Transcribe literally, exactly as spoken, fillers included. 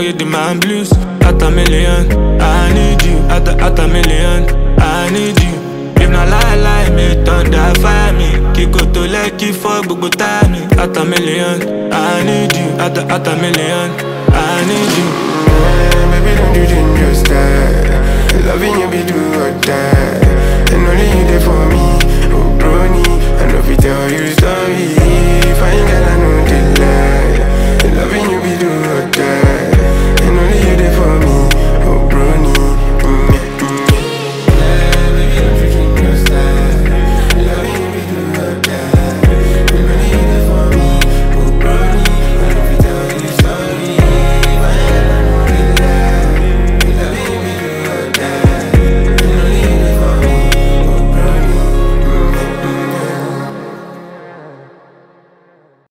you the man blues. At a million, I need you. At a, at a million, I need you. If not lie, lie, me thunder fire me. Kiko to like you for gbogbo time. At a million, I need you. At a, at a million, I need you. Yeah, baby, don't you change your style. Loving you be do or die.